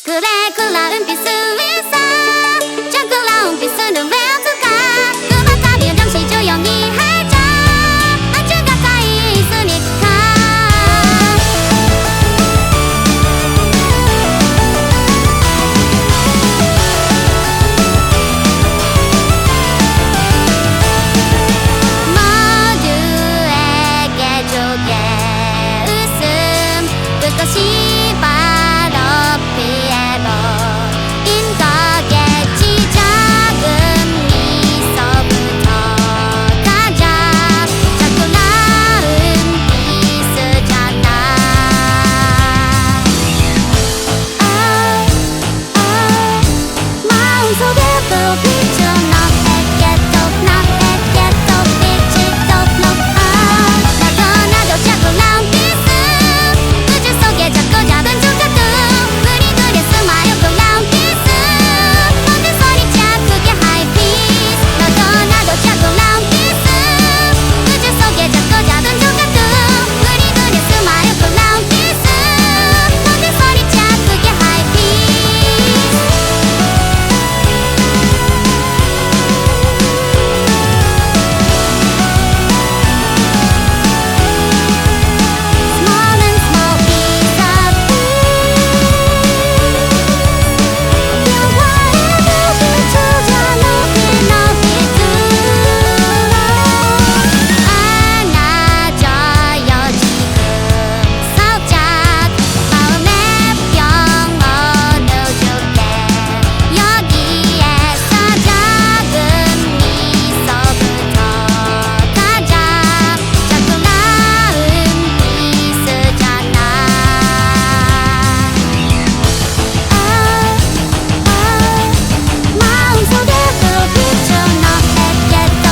그래 클라운 비스에서 저 클라운 비스는 왜 없을까? 그만 가면 잠시 조용히 하자. 아주 가까이 있으니까. 모두에게 주게 웃음 그것이 바로 피에로인 거겠지. 작은 미소부터 가자. 저 클라운 비스잖아. 마음속에 불빛은 너에게 또 빛이 또 높아. 나도 저 클라운 비스 우주 속에 작고 작은 조각들 우리 둘의 스마일 클라운 비스 모든 소리쳐 크게 high peace. 나도 저 클라운 비스 우주 속에 작고 작은 조각들 우리 둘의 스마일 클라운 비스 모든 소리쳐 크게 high peace. Small and small piece of peace. 영화에도 비추자 높이 높이 들어. 안아줘요 지금 살짝. 마음의 평온을 줄게. 여기에서 작은 미소부터 가자. 저 클라운 비스잖아. 마음속에 불빛은 너에게 또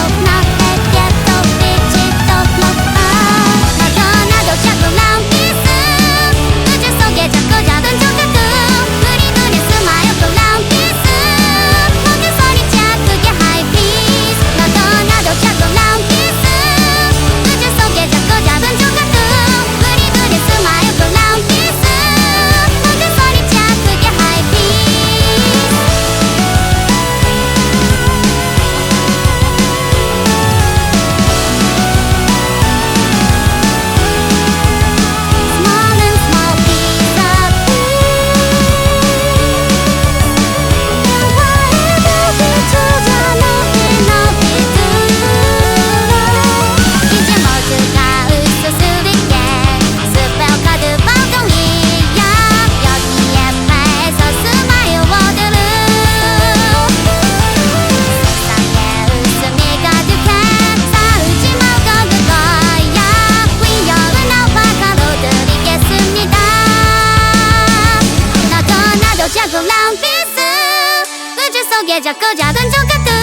빛이 또 높아. 나도 저 클라운 비스 우주 속에 작고 작은 조각들 우리 둘의 스마일 클라운 비스 모든 소리쳐 크게 high peace. 나도 저 클라운 비스 우주 속에 작고 작은 조각들 우리 둘의 스마일 클라운 비스 모든 소리쳐 크게 high peace. Small and small piece of peace. 영화에도 비추자 높이 높이 들어. 이제 모두가 웃을 수 있게 스펠카드 방송이야. 여기에 파에서 스마일 워드를 세상에 웃음이 가득해. 싸우지 말고 그거야. 위험은 알파카로 드리겠습니다. 나도 저 클라운 비스 우주 속에 작고 작은 조각들